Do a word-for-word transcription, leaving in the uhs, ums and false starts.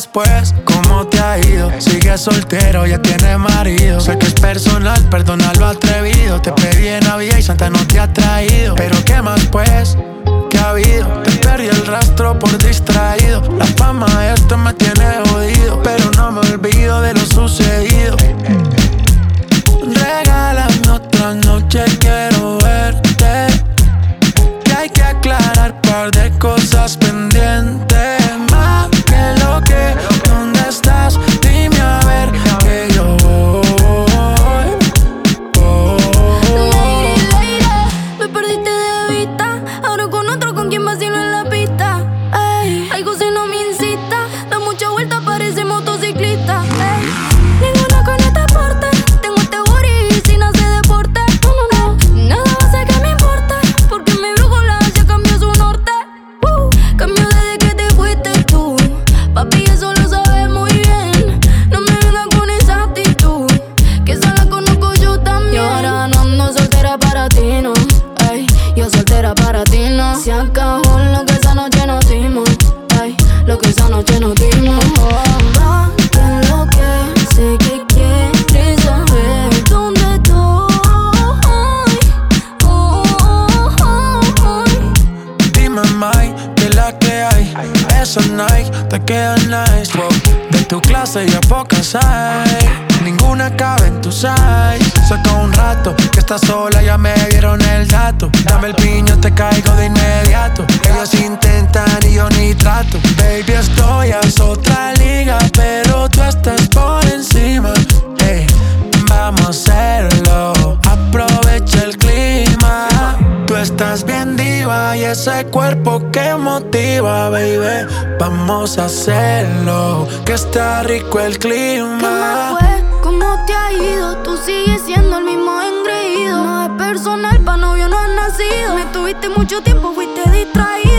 más pues? ¿Cómo te ha ido? Sigues soltero, ya tienes marido. Sé que es personal, perdona lo atrevido. Te pedí en Navidad y Santa no te ha traído. Pero ¿qué más pues? ¿Qué ha habido? Te perdí el rastro por distraído. La fama de esto me tiene jodido, pero no me olvido de lo sucedido. Regálame otra noche, quiero verte. Que hay que aclarar par de cosas pendientes. Más que lo que, ¿dónde estás? Dime a ver que yo voy, voy. Lady, lady, me perdiste de vista. Ahora con otro, con quien vacilo en la pista. Ey, algo si no me incita. Da mucha vuelta, parece motociclista. Ey, ninguna con este porte. Tengo este booty sin hacer deporte. No, no, no, nada va a hacer que me importe. Porque mi brújula ya cambió su norte. uh, Cambió desde que te fuiste tú. Papi, eso lo sabes muy bien. No me vengas con esa actitud, que esa la conozco yo también. Y ahora no ando soltera para ti, no. Ay, yo soltera para ti, no. Se acabó lo que esa noche nos dimos. Ay, lo que esa noche nos dimos. Oh, va, que lo que sé que quieres saber dónde estoy. Oh, oh, oh, oh. Dime, Mike, que la que hay. Esa Nike te queda nice, wow. De tu clase ya pocas hay. Ninguna cabe en tu size. Saca un rato que estás sola, ya me dieron el dato. Dame el piño, te caigo de inmediato. Ellos intentan y yo ni trato. Baby, esto ya es otra liga, pero tú estás por encima. Hey, vamos a hacerlo, aprovecha el clima. Tú estás bien diva y ese cuerpo que motiva, baby. Vamos a hacerlo, que está rico el clima. ¿Qué más fue? ¿Cómo te ha ido? Tú sigues siendo el mismo engreído. No es personal, pa' novio no has nacido. Me tuviste mucho tiempo, fuiste distraído.